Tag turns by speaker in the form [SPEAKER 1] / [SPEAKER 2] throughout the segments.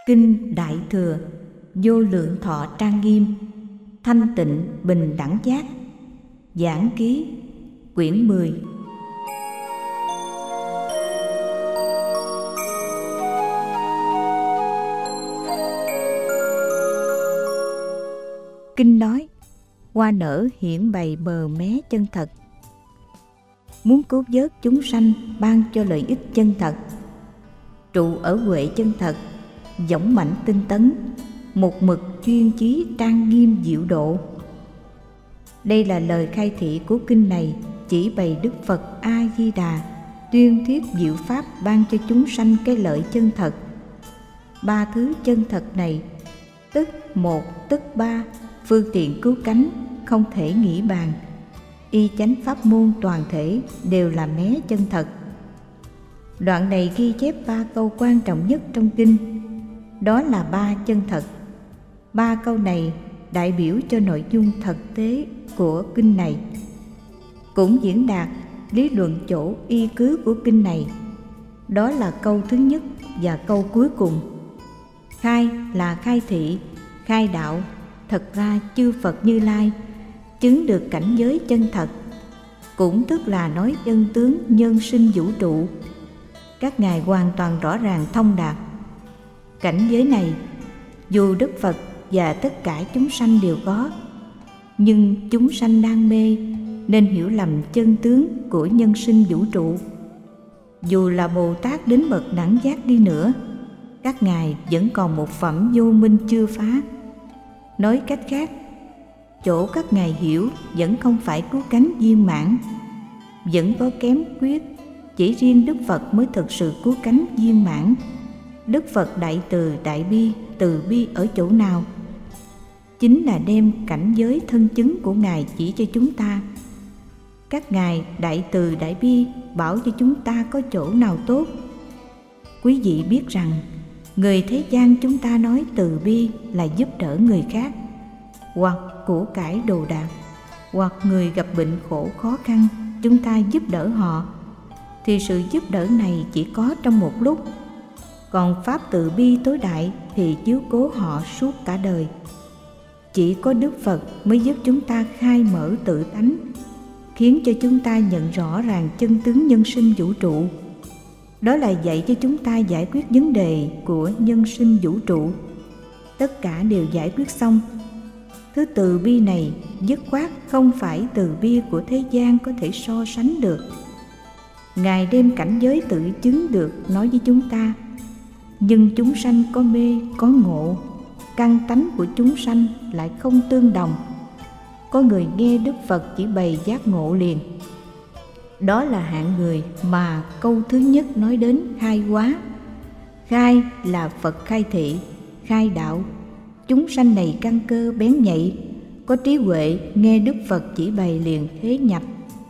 [SPEAKER 1] Kinh Đại Thừa Vô Lượng Thọ Trang Nghiêm, Thanh Tịnh Bình Đẳng Giác. Giảng ký quyển 10. Kinh nói: hoa nở hiển bày bờ mé chân thật. Muốn cứu vớt chúng sanh, ban cho lợi ích chân thật, trụ ở huệ chân thật, dõng mãnh tinh tấn, một mực chuyên chí trang nghiêm diệu độ. Đây là lời khai thị của kinh này, chỉ bày Đức Phật A Di Đà tuyên thuyết diệu pháp, ban cho chúng sanh cái lợi chân thật. Ba thứ chân thật này, tức một tức ba, phương tiện cứu cánh không thể nghĩ bàn. Y chánh pháp môn toàn thể đều là mé chân thật. Đoạn này ghi chép ba câu quan trọng nhất trong kinh, đó là ba chân thật. Ba câu này đại biểu cho nội dung thực tế của kinh này, cũng diễn đạt lý luận chỗ y cứ của kinh này. Đó là câu thứ nhất và câu cuối cùng. Khai là khai thị, khai đạo. Thật ra chư Phật Như Lai chứng được cảnh giới chân thật, cũng tức là nói chân tướng nhân sinh vũ trụ. Các ngài hoàn toàn rõ ràng thông đạt. Cảnh giới này dù Đức Phật và tất cả chúng sanh đều có, nhưng chúng sanh đang mê nên hiểu lầm chân tướng của nhân sinh vũ trụ. Dù là Bồ Tát đến bậc đẳng giác đi nữa, các ngài vẫn còn một phẩm vô minh chưa phá. Nói cách khác, chỗ các ngài hiểu vẫn không phải cứu cánh viên mãn, vẫn có kém khuyết. Chỉ riêng Đức Phật mới thực sự cứu cánh viên mãn. Đức Phật đại từ đại bi, từ bi ở chỗ nào? Chính là đem cảnh giới thân chứng của ngài chỉ cho chúng ta. Các ngài đại từ đại bi bảo cho chúng ta có chỗ nào tốt. Quý vị biết rằng người thế gian chúng ta nói từ bi là giúp đỡ người khác, hoặc của cải đồ đạc, hoặc người gặp bệnh khổ khó khăn chúng ta giúp đỡ họ, thì sự giúp đỡ này chỉ có trong một lúc. Còn pháp từ bi tối đại thì chiếu cố họ suốt cả đời. Chỉ có Đức Phật mới giúp chúng ta khai mở tự tánh, khiến cho chúng ta nhận rõ ràng chân tướng nhân sinh vũ trụ. Đó là dạy cho chúng ta giải quyết vấn đề của nhân sinh vũ trụ. Tất cả đều giải quyết xong. Thứ từ bi này dứt khoát không phải từ bi của thế gian có thể so sánh được. Ngài đem cảnh giới tự chứng được nói với chúng ta. Nhưng chúng sanh có mê, có ngộ, căn tánh của chúng sanh lại không tương đồng. Có người nghe Đức Phật chỉ bày giác ngộ liền. Đó là hạng người mà câu thứ nhất nói đến khai hóa. Khai là Phật khai thị, khai đạo. Chúng sanh này căn cơ bén nhạy, có trí huệ, nghe Đức Phật chỉ bày liền khế nhập.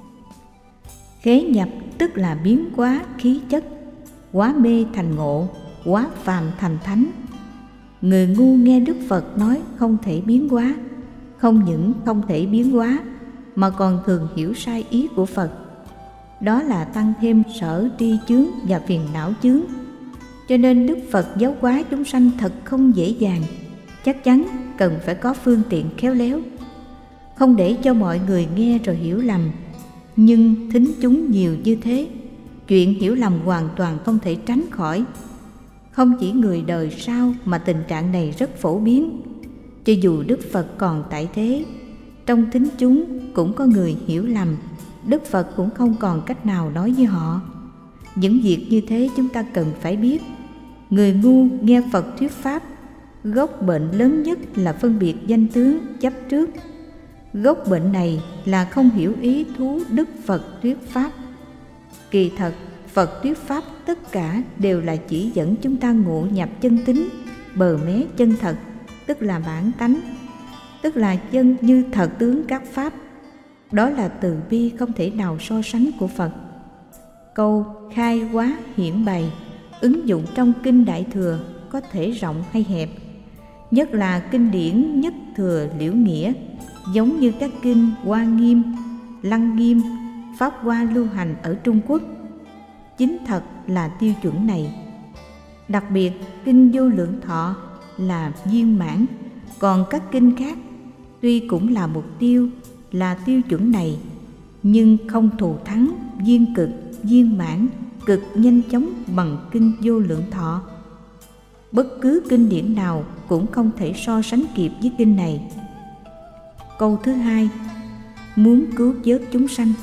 [SPEAKER 1] Khế nhập tức là biến hóa khí chất, hóa mê thành ngộ, hóa phàm thành thánh. Người ngu nghe Đức Phật nói không thể biến hóa, không những không thể biến hóa mà còn thường hiểu sai ý của Phật. Đó là tăng thêm sở tri chướng và phiền não chướng. Cho nên Đức Phật giáo hóa chúng sanh thật không dễ dàng. Chắc chắn cần phải có phương tiện khéo léo, không để cho mọi người nghe rồi hiểu lầm. Nhưng thính chúng nhiều như thế, chuyện hiểu lầm hoàn toàn không thể tránh khỏi. Không chỉ người đời sau mà tình trạng này rất phổ biến. Cho dù Đức Phật còn tại thế, trong thính chúng cũng có người hiểu lầm. Đức Phật cũng không còn cách nào nói với họ. Những việc như thế chúng ta cần phải biết. Người ngu nghe Phật thuyết pháp, gốc bệnh lớn nhất là phân biệt danh tướng, chấp trước. Gốc bệnh này là không hiểu ý thú Đức Phật thuyết pháp. Kỳ thật Phật thuyết pháp tất cả đều là chỉ dẫn chúng ta ngộ nhập chân tính, bờ mé chân thật, tức là bản tánh, tức là chân như thật tướng các pháp. Đó là từ bi không thể nào so sánh của Phật. Câu khai hóa hiển bày ứng dụng trong kinh Đại Thừa có thể rộng hay hẹp, nhất là kinh điển Nhất Thừa Liễu Nghĩa, giống như các kinh Hoa Nghiêm, Lăng Nghiêm, Pháp Hoa lưu hành ở Trung Quốc. Chính thật là tiêu chuẩn này. Đặc biệt, kinh Vô Lượng Thọ là viên mãn, còn các kinh khác tuy cũng là mục tiêu, là tiêu chuẩn này, nhưng không thù thắng viên cực, viên mãn, cực nhanh chóng bằng kinh Vô Lượng Thọ. Bất cứ kinh điển nào cũng không thể so sánh kịp với kinh này. Câu thứ hai, muốn cứu vớt chúng sanh.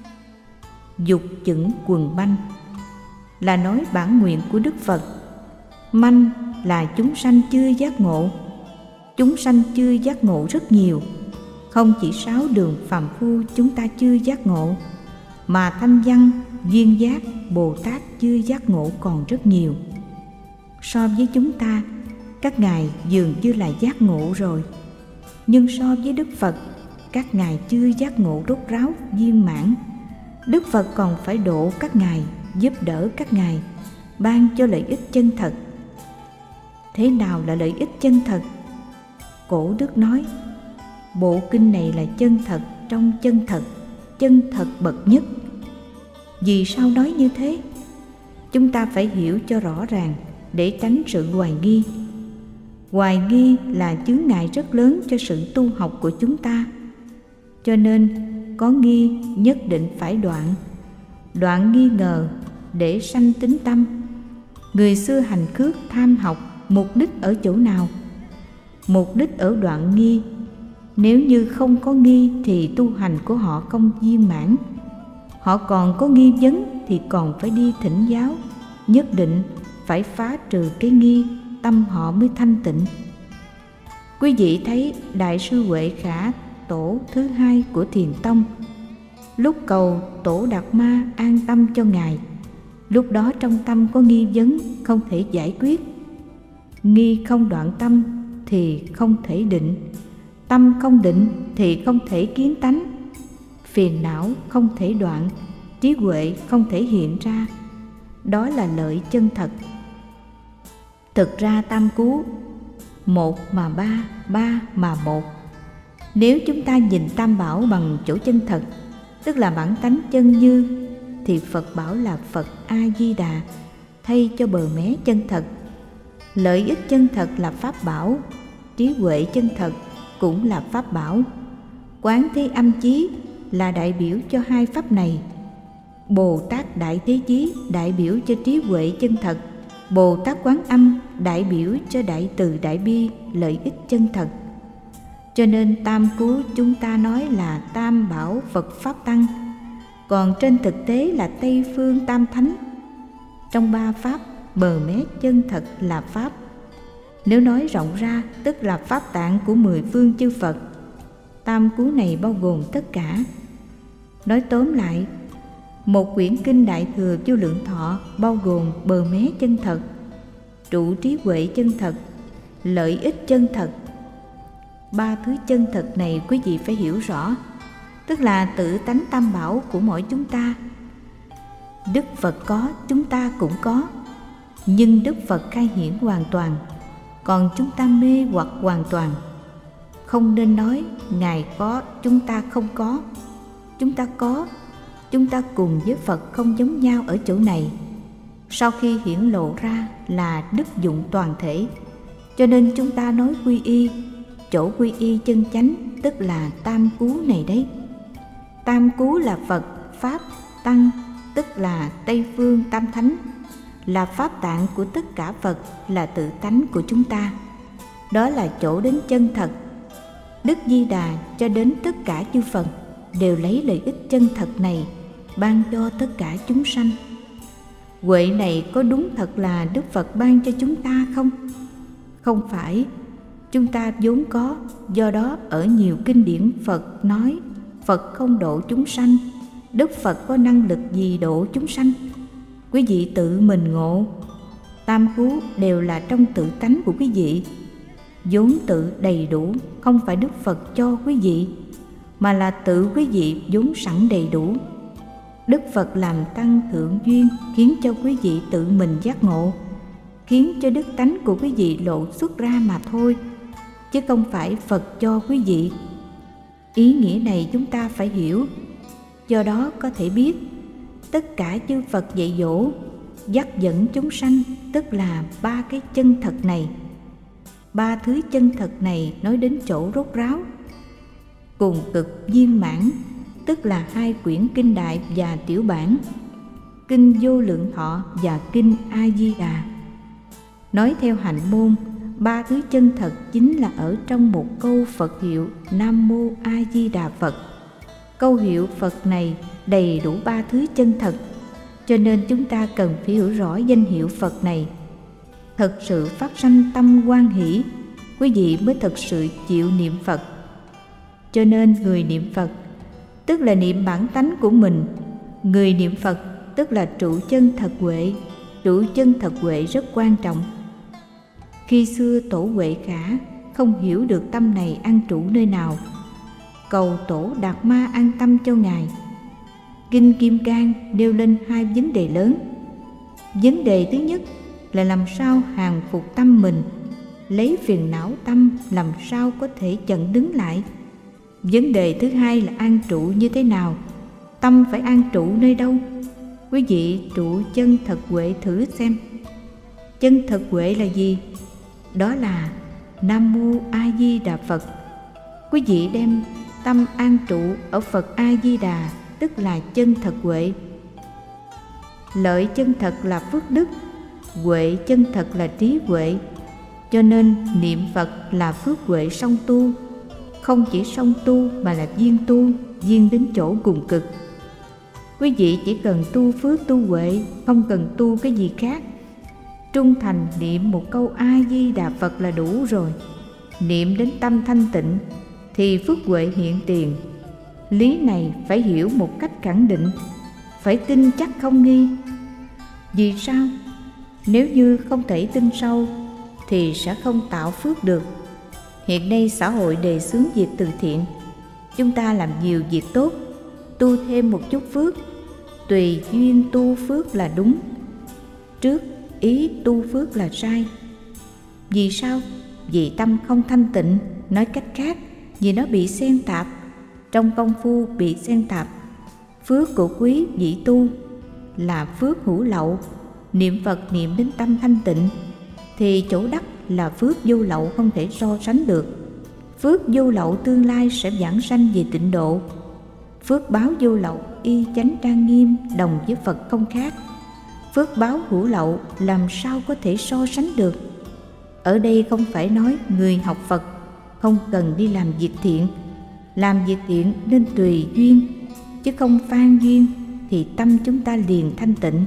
[SPEAKER 1] Dục chững quần manh là nói bản nguyện của Đức Phật. Manh là chúng sanh chưa giác ngộ. Chúng sanh chưa giác ngộ rất nhiều. Không chỉ 6 đường phàm phu chúng ta chưa giác ngộ, mà Thanh Văn, Duyên Giác, Bồ Tát chưa giác ngộ còn rất nhiều. So với chúng ta, các ngài dường như là giác ngộ rồi. Nhưng so với Đức Phật, các ngài chưa giác ngộ rốt ráo viên mãn. Đức Phật còn phải độ các ngài, giúp đỡ các ngài, ban cho lợi ích chân thật. Thế nào là lợi ích chân thật? Cổ đức nói, bộ kinh này là chân thật trong chân thật bậc nhất. Vì sao nói như thế? Chúng ta phải hiểu cho rõ ràng để tránh sự hoài nghi. Hoài nghi là chướng ngại rất lớn cho sự tu học của chúng ta. Cho nên có nghi nhất định phải đoạn. Đoạn nghi ngờ để sanh tín tâm. Người xưa hành khước tham học, mục đích ở chỗ nào? Mục đích ở đoạn nghi. Nếu như không có nghi thì tu hành của họ không viên mãn. Họ còn có nghi vấn thì còn phải đi thỉnh giáo. Nhất định phải phá trừ cái nghi, tâm họ mới thanh tịnh. Quý vị thấy Đại sư Huệ Khả, tổ thứ hai của Thiền Tông, lúc cầu tổ Đạt Ma an tâm cho ngài, lúc đó trong tâm có nghi vấn không thể giải quyết. Nghi không đoạn tâm thì không thể định, tâm không định thì không thể kiến tánh, phiền não không thể đoạn, trí huệ không thể hiện ra. Đó là lợi chân thật. Thực ra tam cứu, một mà ba, ba mà một. Nếu chúng ta nhìn tam bảo bằng chỗ chân thật, tức là bản tánh chân như, thì Phật bảo là Phật A-di-đà, thay cho bờ mé chân thật. Lợi ích chân thật là pháp bảo, trí huệ chân thật cũng là pháp bảo. Quán Thế Âm Chí là đại biểu cho hai pháp này. Bồ Tát Đại Thế Chí đại biểu cho trí huệ chân thật. Bồ Tát Quán Âm đại biểu cho đại từ đại bi, lợi ích chân thật. Cho nên tam cứu chúng ta nói là tam bảo Phật Pháp Tăng, còn trên thực tế là Tây Phương Tam Thánh. Trong ba pháp, bờ mé chân thật là pháp. Nếu nói rộng ra, tức là pháp tạng của 10 phương chư Phật. Tam cứu này bao gồm tất cả. Nói tóm lại, một quyển kinh Đại Thừa Vô Lượng Thọ bao gồm bờ mé chân thật, trụ trí huệ chân thật, lợi ích chân thật. Ba thứ chân thật này quý vị phải hiểu rõ, tức là tự tánh tam bảo của mỗi chúng ta. Đức Phật có, chúng ta cũng có, nhưng Đức Phật khai hiển hoàn toàn, còn chúng ta mê hoặc hoàn toàn. Không nên nói Ngài có, chúng ta không có. Chúng ta có, chúng ta cùng với Phật không giống nhau ở chỗ này. Sau khi hiển lộ ra là đức dụng toàn thể, cho nên chúng ta nói quy y. Chỗ quy y chân chánh tức là tam cứu này đấy. Tam cứu là Phật, Pháp, Tăng, tức là Tây Phương Tam Thánh, là pháp tạng của tất cả Phật, là tự tánh của chúng ta. Đó là chỗ đến chân thật. Đức Di Đà cho đến tất cả chư Phật đều lấy lợi ích chân thật này ban cho tất cả chúng sanh. Huệ này có đúng thật là Đức Phật ban cho chúng ta không? Không phải. Chúng ta vốn có, do đó ở nhiều kinh điển Phật nói Phật không độ chúng sanh. Đức Phật có năng lực gì độ chúng sanh? Quý vị tự mình ngộ. Tam cứu đều là trong tự tánh của quý vị, vốn tự đầy đủ, không phải Đức Phật cho quý vị, mà là tự quý vị vốn sẵn đầy đủ. Đức Phật làm tăng thượng duyên, khiến cho quý vị tự mình giác ngộ, khiến cho đức tánh của quý vị lộ xuất ra mà thôi, chứ không phải Phật cho quý vị. Ý nghĩa này chúng ta phải hiểu. Do đó có thể biết tất cả chư Phật dạy dỗ dắt dẫn chúng sanh, tức là ba cái chân thật này. Ba thứ chân thật này nói đến chỗ rốt ráo. Cùng cực viên mãn, tức là hai quyển kinh đại và tiểu bản, kinh Vô Lượng Thọ và kinh A Di Đà. Nói theo hạnh môn, ba thứ chân thật chính là ở trong một câu Phật hiệu Nam Mô A Di Đà Phật. Câu hiệu Phật này đầy đủ ba thứ chân thật, cho nên chúng ta cần phải hiểu rõ danh hiệu Phật này. Thật sự phát sanh tâm hoan hỷ, quý vị mới thật sự chịu niệm Phật. Cho nên người niệm Phật tức là niệm bản tánh của mình. Người niệm Phật tức là trụ chân thật huệ. Trụ chân thật huệ rất quan trọng. Khi xưa Tổ Huệ Khả không hiểu được tâm này an trụ nơi nào, cầu Tổ Đạt Ma an tâm cho Ngài. Kinh Kim Cang nêu lên hai vấn đề lớn. Vấn đề thứ nhất là làm sao hàng phục tâm mình, lấy phiền não tâm làm sao có thể chặn đứng lại. Vấn đề thứ hai là an trụ như thế nào, tâm phải an trụ nơi đâu. Quý vị trụ chân thật huệ thử xem. Chân thật huệ là gì? Đó là Nam Mô A Di Đà Phật. Quý vị đem tâm an trụ ở Phật A Di Đà, tức là chân thật huệ. Lợi chân thật là phước đức, huệ chân thật là trí huệ. Cho nên niệm Phật là phước huệ song tu, không chỉ song tu mà là viên tu, viên đến chỗ cùng cực. Quý vị chỉ cần tu phước tu huệ, không cần tu cái gì khác. Trung thành niệm một câu A Di Đà Phật là đủ rồi. Niệm đến tâm thanh tịnh thì phước huệ hiện tiền. Lý này phải hiểu một cách khẳng định, phải tin chắc không nghi. Vì sao? Nếu như không thể tin sâu thì sẽ không tạo phước được. Hiện nay xã hội đề xướng việc từ thiện, chúng ta làm nhiều việc tốt, tu thêm một chút phước, tùy duyên tu phước là đúng, trước ý tu phước là sai. Vì sao? Vì tâm không thanh tịnh. Nói cách khác, vì nó bị xen tạp. Trong công phu bị xen tạp. Phước của quý vị tu là phước hữu lậu. Niệm Phật niệm đến tâm thanh tịnh thì chỗ đắc là phước vô lậu không thể so sánh được. Phước vô lậu tương lai sẽ vãng sanh về tịnh độ. Phước báo vô lậu y chánh trang nghiêm, đồng với Phật không khác. Phước báo hữu lậu làm sao có thể so sánh được. Ở đây không phải nói người học Phật không cần đi làm việc thiện. Làm việc thiện nên tùy duyên, chứ không phan duyên thì tâm chúng ta liền thanh tịnh.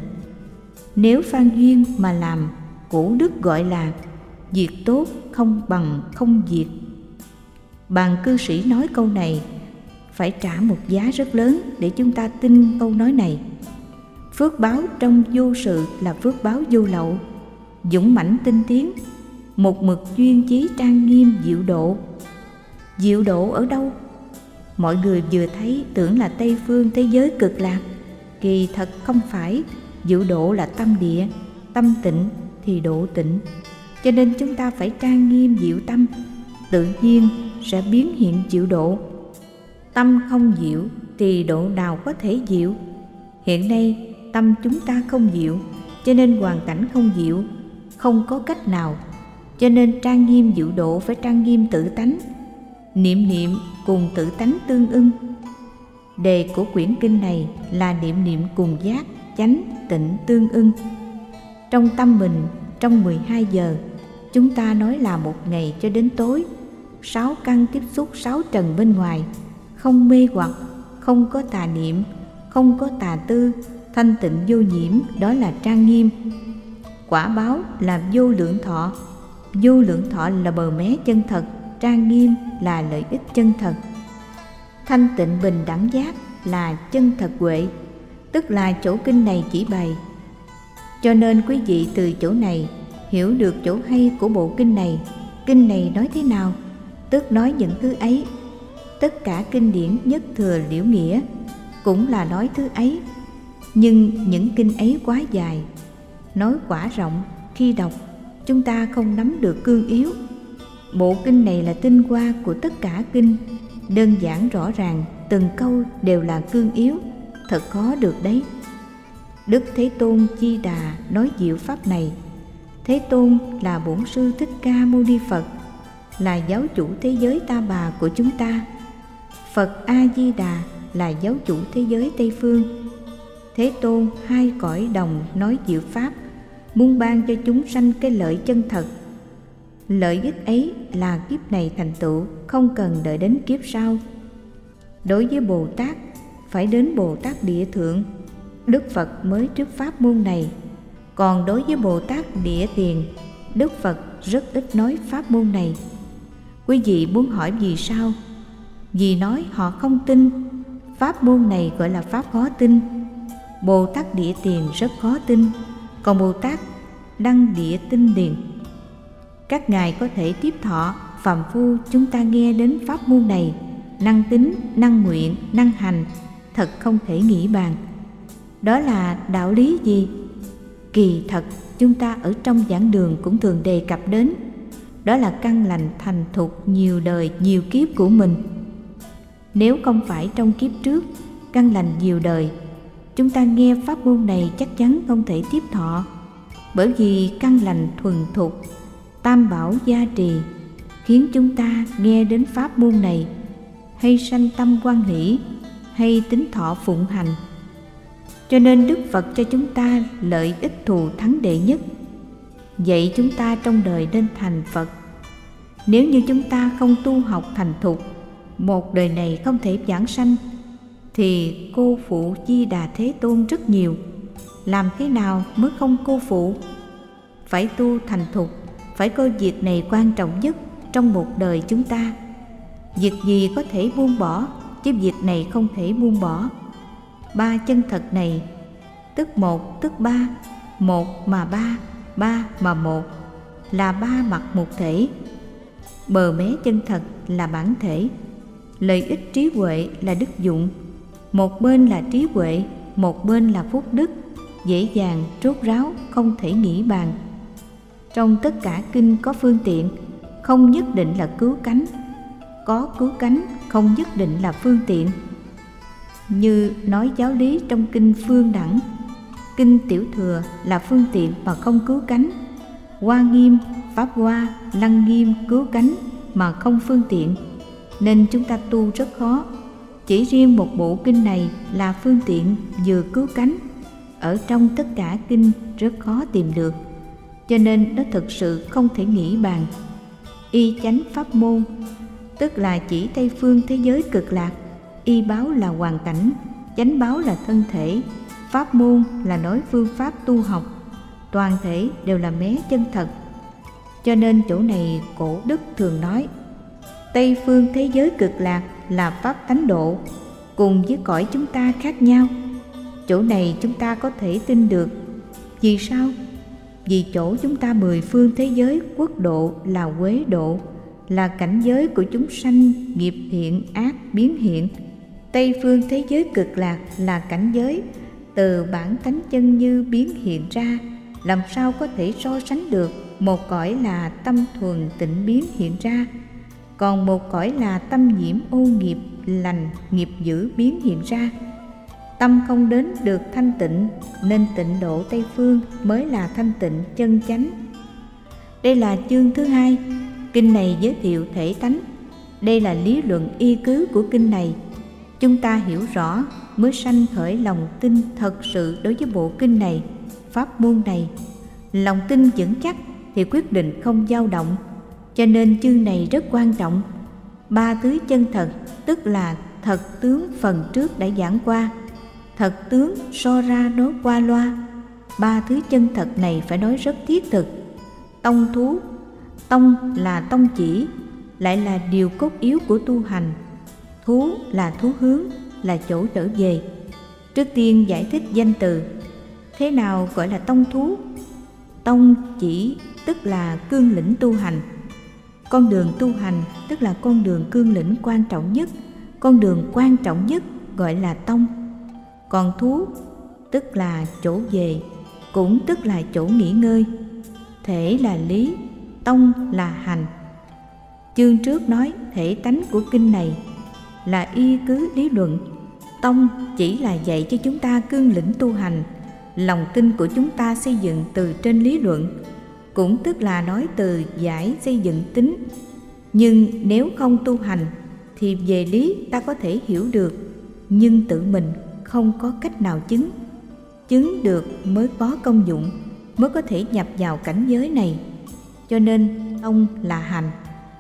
[SPEAKER 1] Nếu phan duyên mà làm, cổ đức gọi là việc tốt không bằng không việc. Bàn cư sĩ nói câu này phải trả một giá rất lớn để chúng ta tin câu nói này. Phước báo trong vô sự là phước báo vô lậu, dũng mãnh tinh tiến, một mực duyên chí trang nghiêm diệu độ. Diệu độ ở đâu? Mọi người vừa thấy tưởng là Tây phương thế giới cực lạc, kỳ thật không phải. Diệu độ là tâm địa, tâm tịnh thì độ tịnh. Cho nên chúng ta phải trang nghiêm diệu tâm, tự nhiên sẽ biến hiện diệu độ. Tâm không diệu thì độ nào có thể diệu? Hiện nay tâm chúng ta không diệu, cho nên hoàn cảnh không diệu, không có cách nào. Cho nên trang nghiêm diệu độ phải trang nghiêm tự tánh. Niệm niệm cùng tự tánh tương ưng. Đề của quyển kinh này là niệm niệm cùng giác, chánh, tịnh tương ưng. Trong tâm mình, trong 12 giờ, chúng ta nói là một ngày cho đến tối, 6 căn tiếp xúc 6 trần bên ngoài, không mê hoặc, không có tà niệm, không có tà tư, thanh tịnh vô nhiễm, đó là trang nghiêm. Quả báo là vô lượng thọ. Vô lượng thọ là bờ mé chân thật, trang nghiêm là lợi ích chân thật. Thanh tịnh bình đẳng giác là chân thật huệ, tức là chỗ kinh này chỉ bày. Cho nên quý vị từ chỗ này hiểu được chỗ hay của bộ kinh này. Kinh này nói thế nào? Tức nói những thứ ấy. Tất cả kinh điển nhất thừa liễu nghĩa cũng là nói thứ ấy. Nhưng những kinh ấy quá dài, nói quả rộng, khi đọc chúng ta không nắm được cương yếu. Bộ kinh này là tinh hoa của tất cả kinh, đơn giản rõ ràng, từng câu đều là cương yếu, thật khó được đấy. Đức Thế Tôn Di Đà nói diệu pháp này. Thế Tôn là Bổn Sư Thích Ca Mâu Ni Phật, là giáo chủ thế giới Ta Bà của chúng ta. Phật A Di Đà là giáo chủ thế giới Tây Phương. Thế Tôn hai cõi đồng nói diệu pháp, muốn ban cho chúng sanh cái lợi chân thật. Lợi ích ấy là kiếp này thành tựu, không cần đợi đến kiếp sau. Đối với Bồ Tát, phải đến Bồ Tát Địa Thượng, Đức Phật mới thuyết pháp môn này. Còn đối với Bồ Tát Địa Tiền, Đức Phật rất ít nói pháp môn này. Quý vị muốn hỏi vì sao? Vì nói họ không tin. Pháp môn này gọi là pháp khó tin. Bồ Tát Địa Tiền rất khó tin, còn Bồ Tát Đăng Địa Tinh Điền, các ngài có thể tiếp thọ. Phàm phu chúng ta nghe đến pháp môn này, năng tín, năng nguyện, năng hành, thật không thể nghĩ bàn. Đó là đạo lý gì? Kỳ thật chúng ta ở trong giảng đường cũng thường đề cập đến. Đó là căn lành thành thục nhiều đời nhiều kiếp của mình. Nếu không phải trong kiếp trước căn lành nhiều đời, chúng ta nghe pháp môn này chắc chắn không thể tiếp thọ. Bởi vì căn lành thuần thục, tam bảo gia trì, khiến chúng ta nghe đến pháp môn này hay sanh tâm hoan hỷ, hay tính thọ phụng hành. Cho nên Đức Phật cho chúng ta lợi ích thù thắng đệ nhất, dạy chúng ta trong đời nên thành Phật. Nếu như chúng ta không tu học thành thục, một đời này không thể vãng sanh, thì cô phụ Di Đà Thế Tôn rất nhiều. Làm thế nào mới không cô phụ? Phải tu thành thục, phải coi việc này quan trọng nhất trong một đời chúng ta. Việc gì có thể buông bỏ, chứ việc này không thể buông bỏ. Ba chân thật này, tức một tức ba, một mà ba, ba mà một, là ba mặt một thể. Bờ mé chân thật là bản thể. Lợi ích trí huệ là đức dụng. Một bên là trí huệ, một bên là phúc đức, dễ dàng, rốt ráo, không thể nghĩ bàn. Trong tất cả kinh có phương tiện, không nhất định là cứu cánh. Có cứu cánh, không nhất định là phương tiện. Như nói giáo lý trong kinh Phương Đẳng, kinh Tiểu Thừa là phương tiện mà không cứu cánh. Hoa Nghiêm, Pháp Hoa, Lăng Nghiêm cứu cánh mà không phương tiện, nên chúng ta tu rất khó. Chỉ riêng một bộ kinh này là phương tiện vừa cứu cánh, ở trong tất cả kinh rất khó tìm được, cho nên nó thực sự không thể nghĩ bàn. Y chánh pháp môn, tức là chỉ Tây phương thế giới cực lạc. Y báo là hoàn cảnh, chánh báo là thân thể, pháp môn là nói phương pháp tu học, toàn thể đều là mé chân thật. Cho nên chỗ này cổ đức thường nói Tây phương thế giới cực lạc là pháp tánh độ, cùng với cõi chúng ta khác nhau. Chỗ này chúng ta có thể tin được. Vì sao? Vì chỗ chúng ta 10 phương thế giới quốc độ là quế độ, là cảnh giới của chúng sanh nghiệp hiện ác biến hiện. Tây phương thế giới cực lạc là cảnh giới từ bản tánh chân như biến hiện ra. Làm sao có thể so sánh được? Một cõi là tâm thuần tịnh biến hiện ra, còn một cõi là tâm nhiễm ô nghiệp lành nghiệp dữ biến hiện ra. Tâm không đến được thanh tịnh, nên tịnh độ Tây phương mới là thanh tịnh chân chánh. Đây là chương thứ 2. Kinh này giới thiệu thể tánh. Đây là lý luận y cứ của kinh này. Chúng ta hiểu rõ mới sanh khởi lòng tin thật sự đối với bộ kinh này, pháp môn này. Lòng tin vững chắc thì quyết định không dao động. Cho nên chương này rất quan trọng. Ba thứ chân thật, tức là thật tướng phần trước đã giảng qua. Thật tướng so ra nói qua loa. Ba thứ chân thật này phải nói rất thiết thực. Tông thú, tông là tông chỉ, lại là điều cốt yếu của tu hành. Thú là thú hướng, là chỗ trở về. Trước tiên giải thích danh từ. Thế nào gọi là tông thú? Tông chỉ tức là cương lĩnh tu hành. Con đường tu hành tức là con đường cương lĩnh quan trọng nhất, con đường quan trọng nhất gọi là tông. Còn thú tức là chỗ về, cũng tức là chỗ nghỉ ngơi. Thể là lý, tông là hành. Chương trước nói thể tánh của kinh này là y cứ lý luận. Tông chỉ là dạy cho chúng ta cương lĩnh tu hành. Lòng tin của chúng ta xây dựng từ trên lý luận, cũng tức là nói từ giải xây dựng tính. Nhưng nếu không tu hành thì về lý ta có thể hiểu được, nhưng tự mình không có cách nào chứng. Chứng được mới có công dụng, mới có thể nhập vào cảnh giới này. Cho nên tông là hành.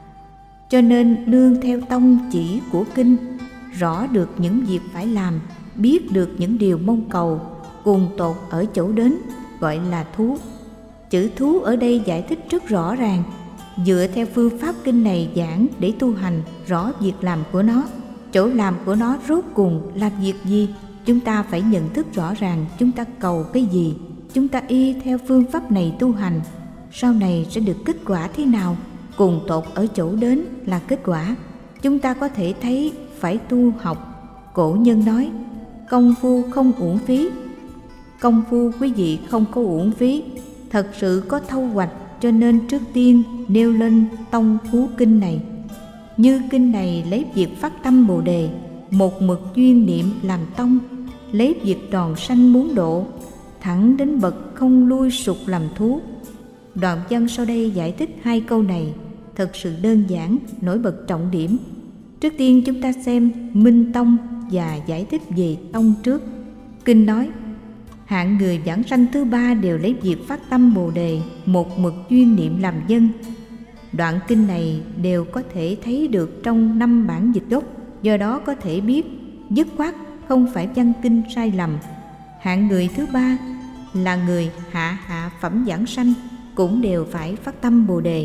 [SPEAKER 1] Cho nên nương theo tông chỉ của kinh, rõ được những việc phải làm, biết được những điều mong cầu, cùng tột ở chỗ đến, gọi là thú. Chữ thú ở đây giải thích rất rõ ràng, dựa theo phương pháp kinh này giảng để tu hành rõ việc làm của nó. Chỗ làm của nó rốt cùng là việc gì? Chúng ta phải nhận thức rõ ràng chúng ta cầu cái gì. Chúng ta y theo phương pháp này tu hành, sau này sẽ được kết quả thế nào? Cùng tột ở chỗ đến là kết quả. Chúng ta có thể thấy phải tu học. Cổ nhân nói, công phu không uổng phí. Công phu quý vị không có uổng phí, thật sự có thâu hoạch. Cho nên trước tiên nêu lên tông phú kinh này. Như kinh này lấy việc phát tâm Bồ Đề, một mực chuyên niệm làm tông, lấy việc tròn sanh muốn độ, thẳng đến bậc không lui sụt làm thú. Đoạn văn sau đây giải thích hai câu này thật sự đơn giản, nổi bật trọng điểm. Trước tiên chúng ta xem minh tông và giải thích về tông trước. Kinh nói, hạng người vãng sanh thứ ba đều lấy việc phát tâm Bồ Đề, một mực chuyên niệm làm dân. Đoạn kinh này đều có thể thấy được trong 5 bản dịch gốc, do đó có thể biết dứt khoát không phải văn kinh sai lầm. Hạng người thứ ba là người hạ phẩm vãng sanh, cũng đều phải phát tâm Bồ Đề.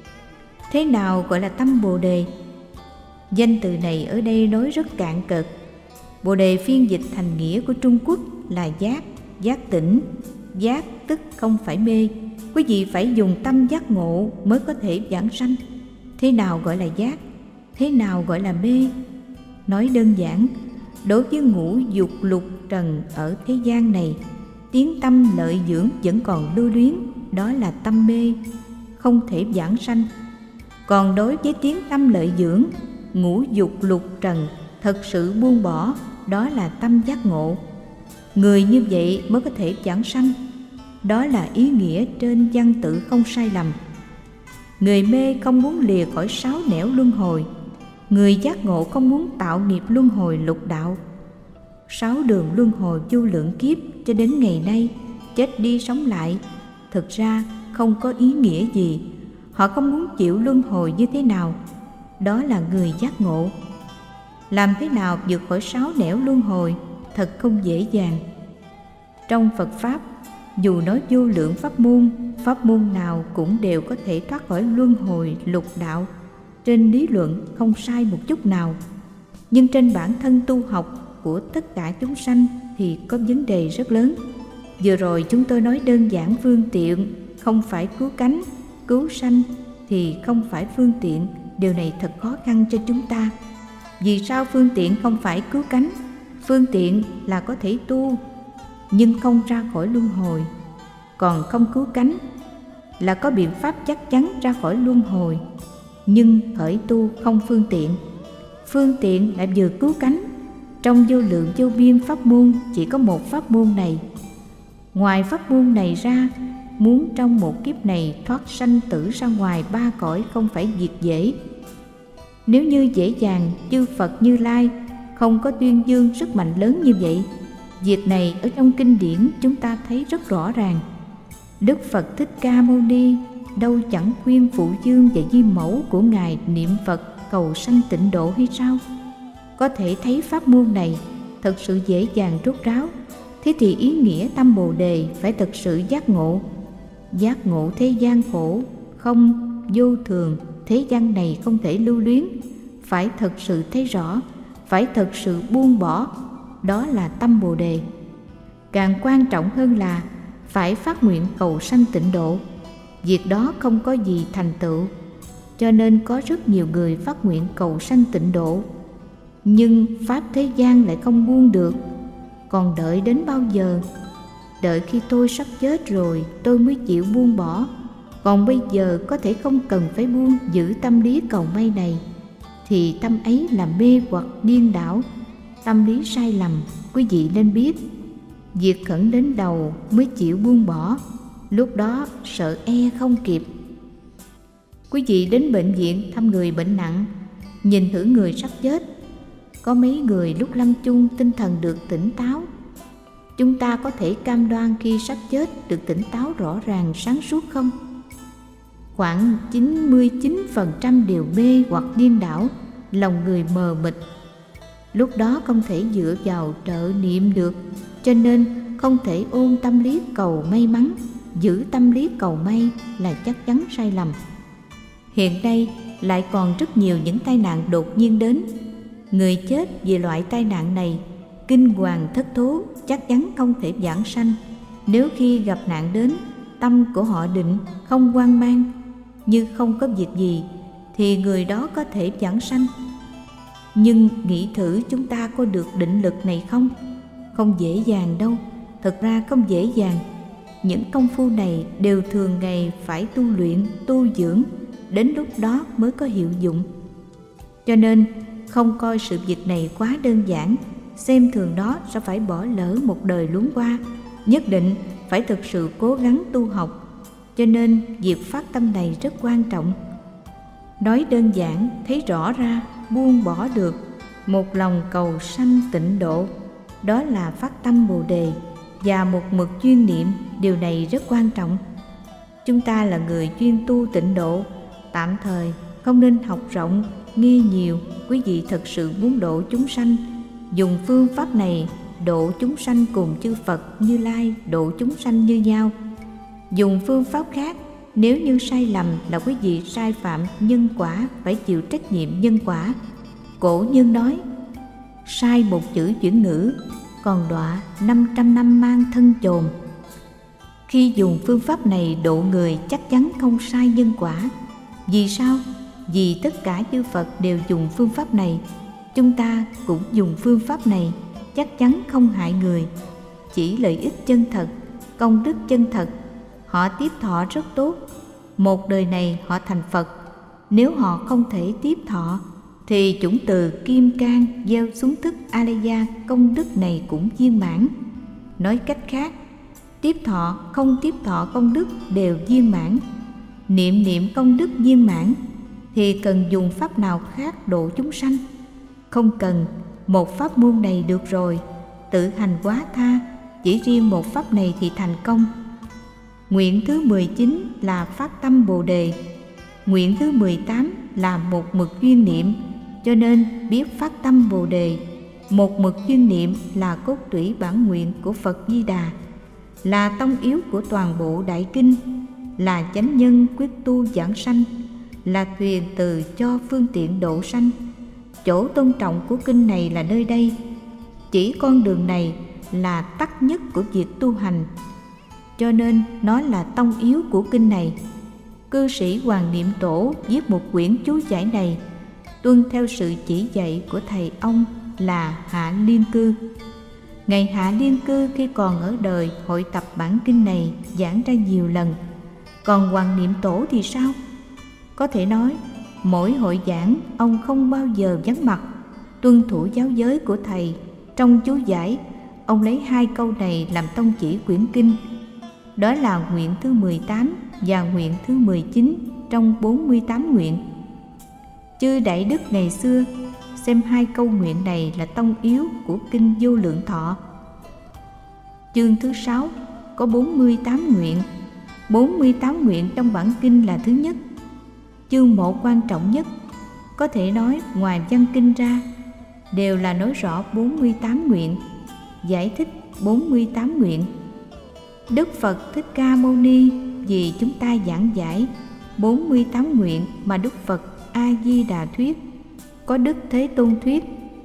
[SPEAKER 1] Thế nào gọi là tâm Bồ Đề? Danh từ này ở đây nói rất cạn cợt. Bồ Đề phiên dịch thành nghĩa của Trung Quốc là giác, giác tỉnh. Giác tức không phải mê. Quý vị phải dùng tâm giác ngộ mới có thể vãng sanh. Thế nào gọi là giác? Thế nào gọi là mê? Nói đơn giản, đối với ngũ dục lục trần ở thế gian này, tiếng tâm lợi dưỡng vẫn còn lưu luyến, đó là tâm mê, không thể vãng sanh. Còn đối với tiếng tâm lợi dưỡng, ngũ dục lục trần thật sự buông bỏ, đó là tâm giác ngộ. Người như vậy mới có thể vãng sanh. Đó là ý nghĩa trên văn tự không sai lầm. Người mê không muốn lìa khỏi 6 nẻo luân hồi. Người giác ngộ không muốn tạo nghiệp luân hồi lục đạo. 6 đường luân hồi vô lượng kiếp cho đến ngày nay, chết đi sống lại, thực ra không có ý nghĩa gì. Họ không muốn chịu luân hồi như thế nào. Đó là người giác ngộ. Làm thế nào vượt khỏi 6 nẻo luân hồi thật không dễ dàng. Trong Phật Pháp, dù nói vô lượng pháp môn nào cũng đều có thể thoát khỏi luân hồi lục đạo. Trên lý luận không sai một chút nào. Nhưng trên bản thân tu học của tất cả chúng sanh thì có vấn đề rất lớn. Vừa rồi chúng tôi nói đơn giản phương tiện, không phải cứu cánh, cứu sanh thì không phải phương tiện. Điều này thật khó khăn cho chúng ta. Vì sao phương tiện không phải cứu cánh? Phương tiện là có thể tu, nhưng không ra khỏi luân hồi. Còn không cứu cánh là có biện pháp chắc chắn ra khỏi luân hồi, nhưng khởi tu không phương tiện. Phương tiện lại vừa cứu cánh. Trong vô lượng vô biên pháp môn chỉ có một pháp môn này. Ngoài pháp môn này ra, muốn trong một kiếp này thoát sanh tử ra ngoài 3 cõi không phải việc dễ. Nếu như dễ dàng, chư Phật Như Lai không có tuyên dương sức mạnh lớn như vậy. Việc này ở trong kinh điển chúng ta thấy rất rõ ràng. Đức Phật Thích Ca Mâu Ni đâu chẳng khuyên Phụ Dương và Di Mẫu của Ngài niệm Phật cầu sanh tịnh độ hay sao? Có thể thấy pháp môn này thật sự dễ dàng rốt ráo. Thế thì ý nghĩa tâm Bồ Đề phải thật sự giác ngộ. Giác ngộ thế gian khổ, không, vô thường, thế gian này không thể lưu luyến. Phải thật sự thấy rõ, phải thật sự buông bỏ. Đó là tâm Bồ Đề. Càng quan trọng hơn là phải phát nguyện cầu sanh tịnh độ. Việc đó không có gì thành tựu, cho nên có rất nhiều người phát nguyện cầu sanh tịnh độ, nhưng pháp thế gian lại không buông được. Còn đợi đến bao giờ? Đợi khi tôi sắp chết rồi tôi mới chịu buông bỏ. Còn bây giờ có thể không cần phải buông giữ tâm lý cầu may này, thì tâm ấy là mê hoặc điên đảo, tâm lý sai lầm. Quý vị nên biết, Việc khẩn đến đầu mới chịu buông bỏ, lúc đó sợ e không kịp. Quý vị đến bệnh viện thăm người bệnh nặng, nhìn thử người sắp chết, có mấy người lúc lâm chung tinh thần được tỉnh táo? Chúng ta có thể cam đoan khi sắp chết được tỉnh táo rõ ràng sáng suốt không? Khoảng 99% đều mê hoặc điên đảo, lòng người mờ mịt. Lúc đó không thể dựa vào trợ niệm được, cho nên không thể ôm tâm lý cầu may mắn. Giữ tâm lý cầu may là chắc chắn sai lầm. Hiện nay lại còn rất nhiều những tai nạn đột nhiên đến. Người chết vì loại tai nạn này kinh hoàng thất thố, chắc chắn không thể vãng sanh. Nếu khi gặp nạn đến, tâm của họ định, không hoang mang, như không có việc gì, thì người đó có thể vãng sanh. Nhưng nghĩ thử chúng ta có được định lực này không? Không dễ dàng đâu, thật ra không dễ dàng. Những công phu này đều thường ngày phải tu luyện, tu dưỡng, đến lúc đó mới có hiệu dụng. Cho nên không coi sự việc này quá đơn giản, xem thường nó sẽ phải bỏ lỡ một đời luống qua. Nhất định phải thực sự cố gắng tu học. Cho nên việc phát tâm này rất quan trọng. Nói đơn giản, thấy rõ ra, buông bỏ được, một lòng cầu sanh tịnh độ, đó là phát tâm Bồ Đề và một mực chuyên niệm. Điều này rất quan trọng. Chúng ta là người chuyên tu tịnh độ, tạm thời không nên học rộng, nghe nhiều. Quý vị thật sự muốn độ chúng sanh, dùng phương pháp này độ chúng sanh cùng chư Phật Như Lai độ chúng sanh như nhau. Dùng phương pháp khác, nếu như sai lầm là quý vị sai phạm nhân quả, phải chịu trách nhiệm nhân quả. Cổ nhân nói, sai một chữ chuyển ngữ, còn đọa 500 năm mang thân chồn. Khi dùng phương pháp này độ người chắc chắn không sai nhân quả. Vì sao? Vì tất cả chư Phật đều dùng phương pháp này. Chúng ta cũng dùng phương pháp này, chắc chắn không hại người, chỉ lợi ích chân thật, công đức chân thật. Họ tiếp thọ rất tốt, một đời này họ thành Phật. Nếu họ không thể tiếp thọ, thì chủng từ kim cang gieo xuống thức Alaya, công đức này cũng viên mãn. Nói cách khác, tiếp thọ không tiếp thọ công đức đều viên mãn. Niệm niệm công đức viên mãn thì cần dùng pháp nào khác độ chúng sanh? Không cần, một pháp môn này được rồi. Tự hành quá tha, chỉ riêng một pháp này thì thành công. Nguyện thứ 19 là phát tâm Bồ Đề. Nguyện thứ 18 là một mực chuyên niệm. Cho nên biết phát tâm Bồ Đề, một mực chuyên niệm là cốt tủy bản nguyện của Phật Di Đà, là tông yếu của toàn bộ Đại Kinh, là chánh nhân quyết tu giảng sanh, là thuyền từ cho phương tiện độ sanh. Chỗ tôn trọng của kinh này là nơi đây. Chỉ con đường này là tắc nhất của việc tu hành, cho nên nó là tông yếu của kinh này. Cư sĩ Hoàng Niệm Tổ viết một quyển chú giải này tuân theo sự chỉ dạy của thầy ông là Hạ Liên Cư. Ngài Hạ Liên Cư khi còn ở đời hội tập bản kinh này giảng ra nhiều lần. Còn Hoàng Niệm Tổ thì sao? Có thể nói mỗi hội giảng ông không bao giờ vắng mặt, tuân thủ giáo giới của thầy. Trong chú giải, ông lấy 2 câu này làm tông chỉ quyển kinh. Đó là nguyện thứ 18 và nguyện thứ 19 trong 48 nguyện. Chư Đại Đức ngày xưa xem 2 câu nguyện này là tông yếu của kinh Vô Lượng Thọ. Chương thứ 6 có 48 nguyện. 48 nguyện trong bản kinh là thứ nhất, chương 1 quan trọng nhất. Có thể nói ngoài văn kinh ra đều là nói rõ 48 nguyện, giải thích 48 nguyện. Đức Phật Thích Ca Mâu Ni vì chúng ta giảng giải 48 nguyện mà Đức Phật A Di Đà thuyết, có Đức Thế Tôn thuyết.